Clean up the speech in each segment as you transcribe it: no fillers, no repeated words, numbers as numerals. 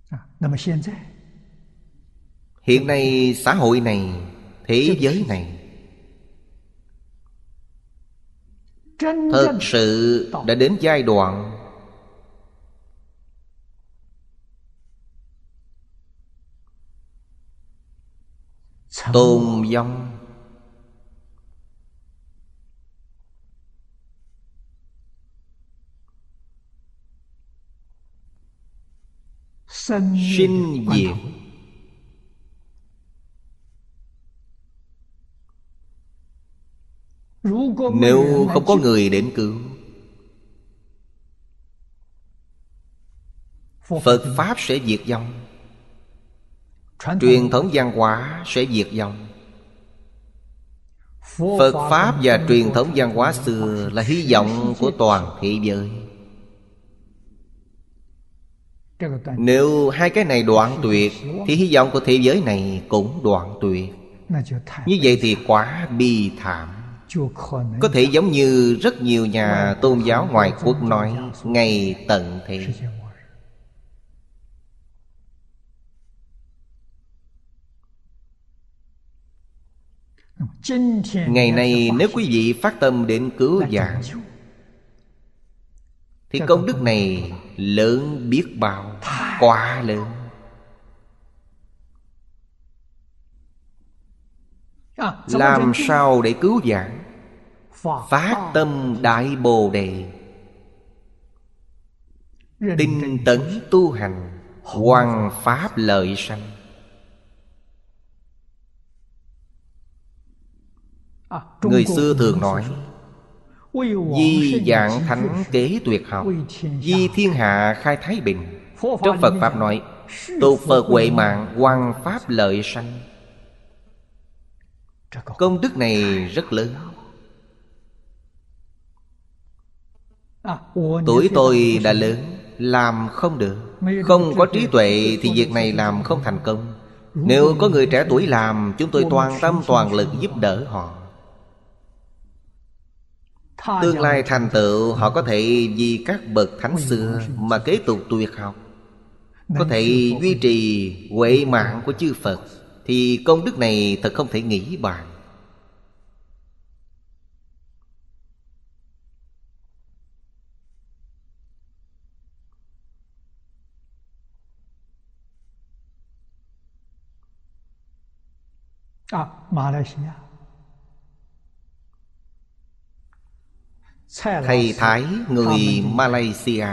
Hiện nay xã hội này, thế giới này thật sự đã đến giai đoạn tôn vong. Sinh diệt. Nếu không có người đến cứu, Phật Pháp sẽ diệt vong, truyền thống văn hóa sẽ diệt vong. Phật Pháp và truyền thống văn hóa xưa là hy vọng của toàn thế giới. Nếu hai cái này đoạn tuyệt thì hy vọng của thế giới này cũng đoạn tuyệt. Như vậy thì quá bi thảm. Có thể giống như rất nhiều nhà tôn giáo ngoại quốc nói, ngày tận thế. Ngày nay nếu quý vị phát tâm đến cứu vãn thì công đức này lớn biết bao, quá lớn. Làm sao để cứu vãn? Phát tâm Đại Bồ Đề, tinh tấn tu hành, hoằng pháp lợi sanh. Người xưa thường nói, di vãng thánh kế tuyệt học, di thiên hạ khai thái bình. Trong Phật Pháp nói, tu Phật huệ mạng, hoằng pháp lợi sanh. Công đức này rất lớn. Tuổi tôi đã lớn, làm không được. Không có trí tuệ thì việc này làm không thành công. Nếu có người trẻ tuổi làm, chúng tôi toàn tâm toàn lực giúp đỡ họ. Tương lai thành tựu, họ có thể vì các bậc thánh xưa mà kế tục tuyệt học, có thể duy trì huệ mạng của chư Phật, thì công đức này thật không thể nghĩ bàn. Malaysia Thầy Thái người Malaysia,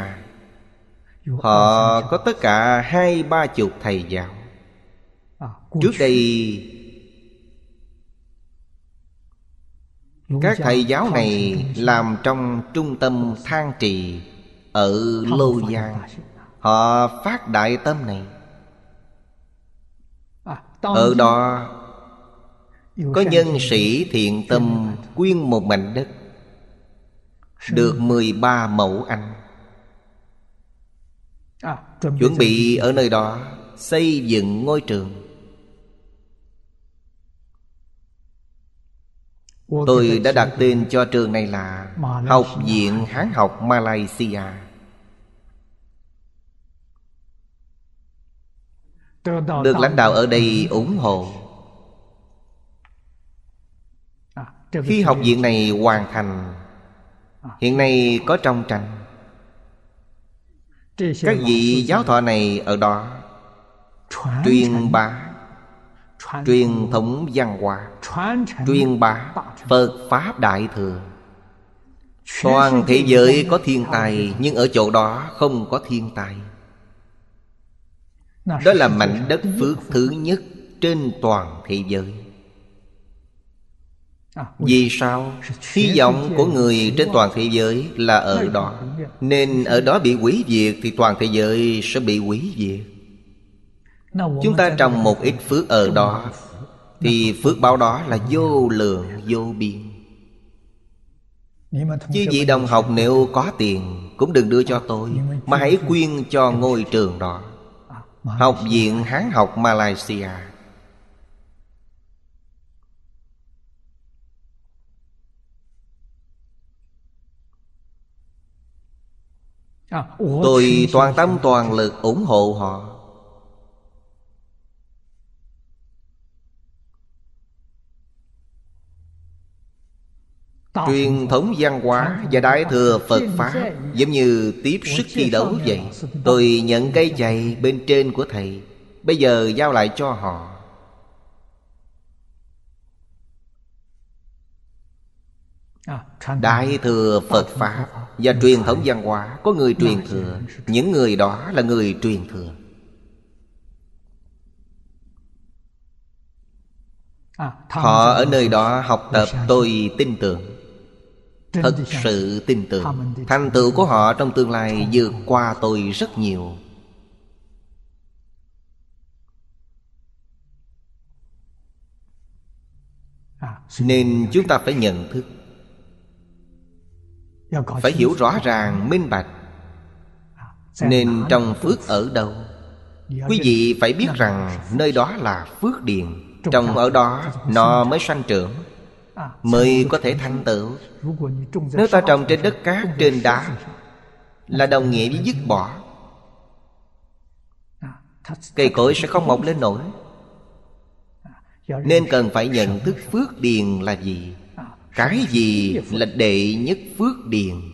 họ có tất cả 20-30 thầy giáo. Trước đây các thầy giáo này làm trong trung tâm than trì ở Lô Giang. Họ phát đại tâm này. Ở đó có nhân sĩ thiện tâm quyên một mảnh đất, được 13 mẫu Anh. Chuẩn bị ở nơi đó xây dựng ngôi trường. Tôi đã đặt tên cho trường này là Học viện Hán học Malaysia. Được lãnh đạo ở đây ủng hộ. Khi học viện này hoàn thành, hiện nay có trong tranh. Các vị giáo thọ này ở đó truyền bá truyền thống văn hóa, truyền bá Phật Pháp Đại Thừa. Toàn thế giới có thiên tai, nhưng ở chỗ đó không có thiên tai. Đó là mảnh đất phước thứ nhất trên toàn thế giới. Vì sao? Hy vọng của người trên toàn thế giới là ở đó, nên ở đó bị hủy diệt thì toàn thế giới sẽ bị hủy diệt. Chúng ta trồng một ít phước ở đó thì phước báo đó là vô lượng vô biên. Chứ vị đồng học nếu có tiền cũng đừng đưa cho tôi, mà hãy quyên cho ngôi trường đó, Học viện Hán học Malaysia. Tôi toàn tâm toàn lực ủng hộ họ. Truyền thống văn hóa và Đại thừa Phật Pháp giống như tiếp sức thi đấu vậy. Tôi nhận cây chày bên trên của thầy, bây giờ giao lại cho họ. Đại thừa Phật Pháp và truyền thống văn hóa có người truyền thừa. Những người đó là người truyền thừa. Họ ở nơi đó học tập, tôi tin tưởng, thật sự tin tưởng. Thành tựu của họ trong tương lai vượt qua tôi rất nhiều. Nên chúng ta phải nhận thức, phải hiểu rõ ràng, minh bạch. Nên trong phước ở đâu, quý vị phải biết rằng nơi đó là phước điền. Trồng ở đó nó mới sanh trưởng, mới có thể thành tựu. Nếu ta trồng trên đất cát, trên đá, là đồng nghĩa với dứt bỏ. Cây cối sẽ không mọc lên nổi. Nên cần phải nhận thức phước điền là gì. Cái gì là đệ nhất phước điền.